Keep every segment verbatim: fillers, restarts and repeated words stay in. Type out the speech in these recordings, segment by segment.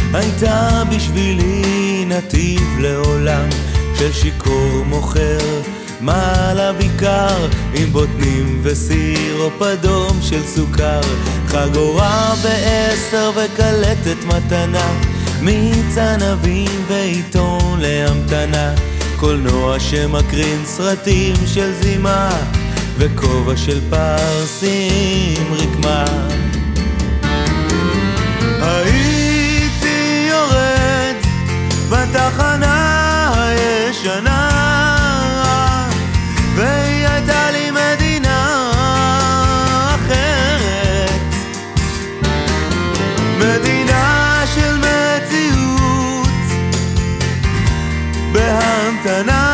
הייתה בשבילי נתיב לעולם של שיקור מוכר, מעלה ביקר עם בוטנים וסיר או פדום של סוכר, חגורה בעשר וקלטת מתנה, מיץ ענבים ועיתון להמתנה, קולנוע שמקרין סרטים של זימה וכובע של פרסים רקמה. הייתי יורד בתחנה הישנה והיא הייתה לי מדינה אחרת, מדינה של מציאות בהמתנה,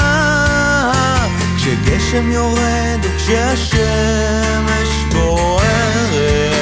כשגשם יורד וכשהשמש בוערת.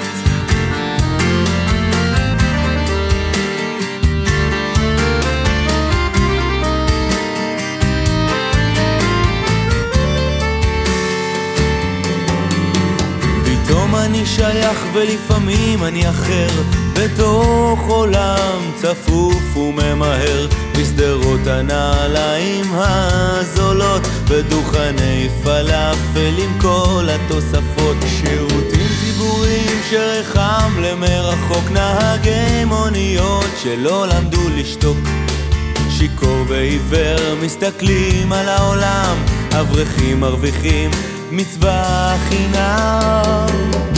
פתאום אני שייך ולפעמים אני אחר, בתוך עולם צפוף וממהר, בשדרות הנעליים הזולות, בדוכני פלאפל עם כל התוספות, שירותים ציבוריים שרחם למרחוק, נהגי מוניות שלא למדו לשתוק, שיקור ועיוור מסתכלים על העולם, אברכים מרוויחים מצווה חינם.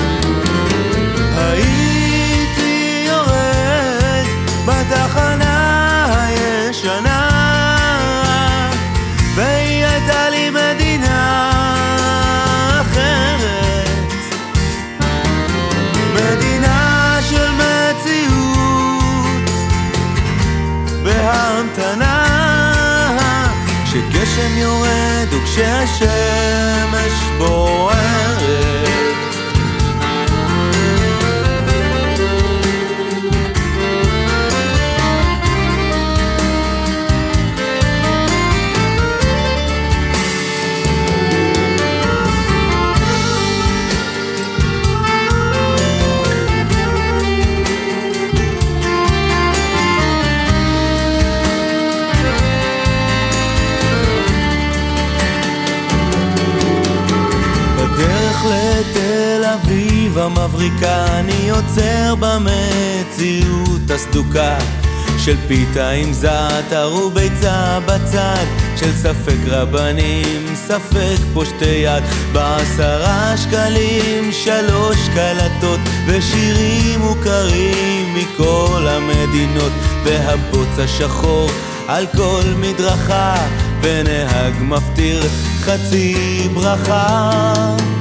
הייתי יורד בתחנה הישנה והיא הייתה לי מדינה אחרת, מדינה של מציאות בהמתנה, כשגשם יורד וכשהשמש בוערת. לתל אביב המבריקה אני עוצר במציאות הסדוקה של פיתה עם זעתר וביצה בצד, של ספק רבנים ספק פושטי יד, בעשרה שקלים שלוש קלטות ושירים מוכרים מכל המדינות, והבוץ השחור על כל מדרכה ונהג מפטיר חצי ברכה.